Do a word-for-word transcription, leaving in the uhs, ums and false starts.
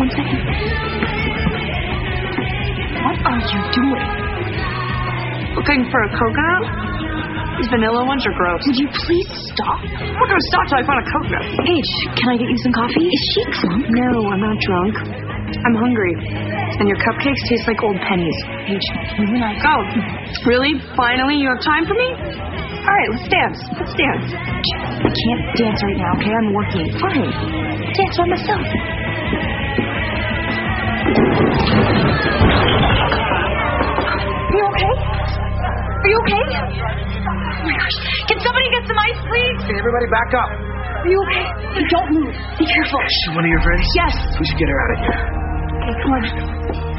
one second. What are you doing? Looking for a coconut? These vanilla ones are gross. Would you please stop? I'm not gonna stop till I find a coconut. Paige, can I get you some coffee? Is she drunk? No, I'm not drunk. I'm hungry. And your cupcakes taste like old pennies. Paige, you and I... Go. Really? Finally? You have time for me? All right, let's dance. Let's dance. I can't dance right now, okay? I'm working. Fine. Dance by myself. Are you okay? Are you okay? Oh my gosh. Can somebody get some ice, please? Okay, everybody back up. Are you okay? Hey, don't move. Be careful. Is she one of your friends? Yes. We should get her out of here. Okay, come on.